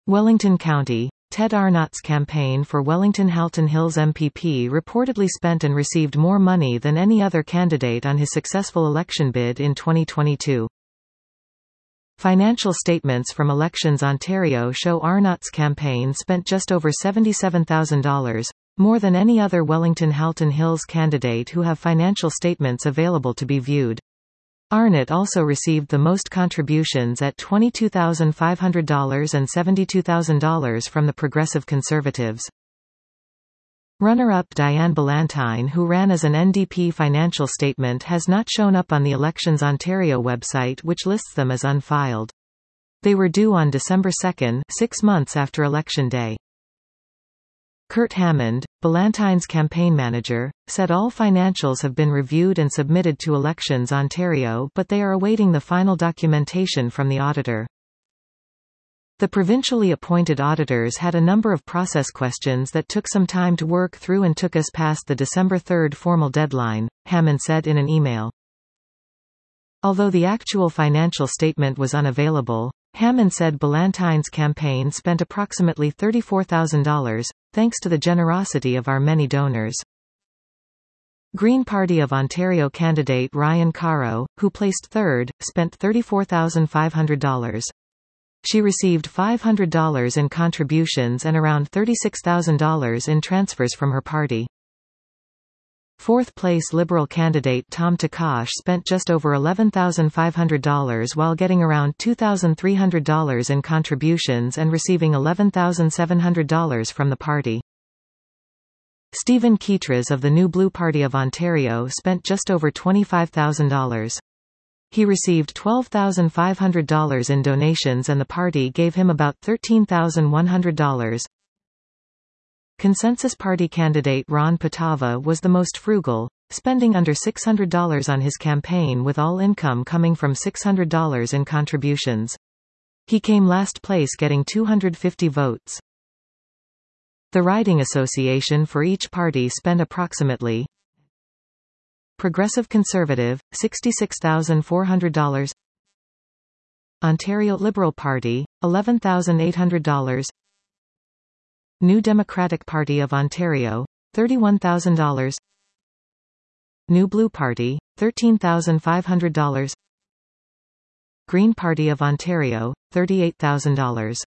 Wellington County. Ted Arnott's campaign for Wellington-Halton Hills MPP reportedly spent and received more money than any other candidate on his successful election bid in 2022. Financial statements from Elections Ontario show Arnott's campaign spent just over $77,000, more than any other Wellington-Halton Hills candidate who have financial statements available to be viewed. Arnott also received the most contributions at $22,500 and $72,000 from the Progressive Conservatives. Runner-up Diane Ballantyne, who ran as an NDP financial statement, has not shown up on the Elections Ontario website, which lists them as unfiled. They were due on December 2, 6 months after Election Day. Kurt Hammond, Ballantyne's campaign manager, said all financials have been reviewed and submitted to Elections Ontario, but they are awaiting the final documentation from the auditor. The provincially appointed auditors had a number of process questions that took some time to work through and took us past the December 3 formal deadline, Hammond said in an email. Although the actual financial statement was unavailable, Hammond said Ballantyne's campaign spent approximately $34,000, thanks to the generosity of our many donors. Green Party of Ontario candidate Ryan Caro, who placed third, spent $34,500. She received $500 in contributions and around $36,000 in transfers from her party. Fourth-place Liberal candidate Tom Takash spent just over $11,500 while getting around $2,300 in contributions and receiving $11,700 from the party. Stephen Ketras of the New Blue Party of Ontario spent just over $25,000. He received $12,500 in donations and the party gave him about $13,100. Consensus Party candidate Ron Patava was the most frugal, spending under $600 on his campaign, with all income coming from $600 in contributions. He came last place, getting 250 votes. The riding association for each party spent approximately Progressive Conservative, $66,400, Ontario Liberal Party, $11,800, New Democratic Party of Ontario, $31,000, New Blue Party, $13,500, Green Party of Ontario, $38,000.